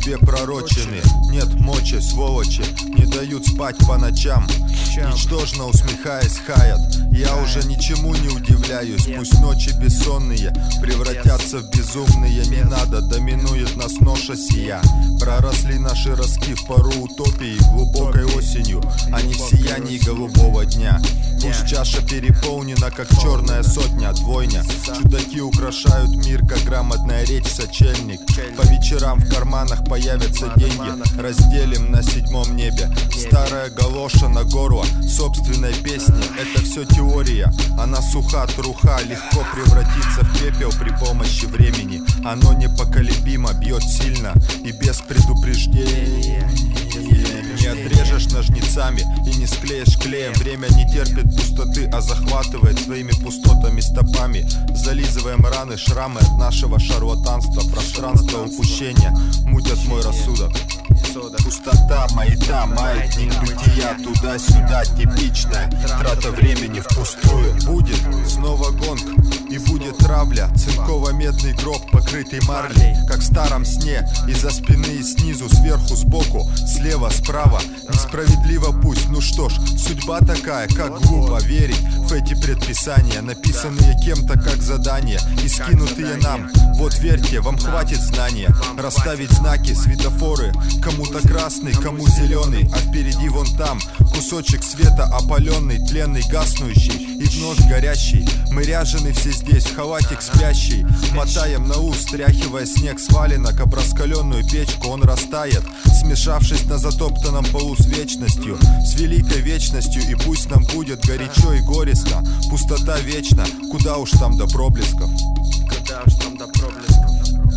тебе пророчены. Нет мочи, сволочи, не дают спать по ночам. Ничтожно усмехаясь, хаят. Я уже ничему не удивляюсь. Пусть ночи бессонные превратятся в безумные. Не надо, доминует нас ноша сия. Проросли наши ростки в пору утопии глубокой осенью, а не в сиянии голубого дня. Пусть чаша переполнена, как черная сотня, двойня. Чудаки украшают мир, как грамотная речь, сочельник. По вечерам в карманах появятся деньги. Разделим на седьмом небе. Старая галоша на горло собственной песни. Это все теория, она суха, труха. Легко превратиться в пепел при помощи времени. Оно непоколебимо, бьет сильно и без предупреждения. Не отрежешь ножницами и не склеишь клеем. Время не терпит пустоты, а захватывает своими пустотами стопами. Зализываем раны, шрамы от нашего шарлатанства. Пространство упущения мутят мой рассудок. Пустота, маята, маятник бытия. Туда-сюда типичная трата времени впустую. Будет снова гонг и будет травля. Цинково-медный гроб, покрытый марлей, как в старом сне. Из-за спины и снизу, сверху, сбоку, слева, справа. Несправедливо пусть, ну что ж, судьба такая, как глупо верить в эти предписания, написанные кем-то как задание и скинутые нам. Вот верьте, вам хватит знания расставить знаки, светофоры. Кому-то красный, кому зеленый, а впереди вон там кусочек света опаленный, тленный, гаснущий и вновь горящий. Мы ряжены все здесь, халатик спящий. Мотаем на ус, стряхивая снег с валенок. Об раскаленную печку он растает, смешавшись на затоптанном полу с вечностью, с великой вечностью. И пусть нам будет горячо и горестно. Пустота вечна, куда уж там до проблесков. Куда уж там до проблесков.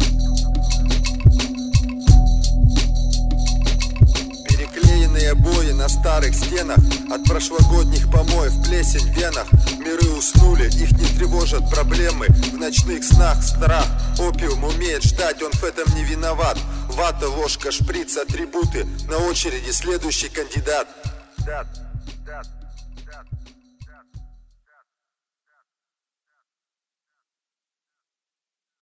Переклеенные обои на старых стенах, от прошлогодних помоев плесень в венах. Миры уснули, их не тревожат проблемы. В ночных снах страх, опиум умеет ждать, он в этом не виноват. Вата, ложка, шприц, атрибуты. На очереди следующий кандидат.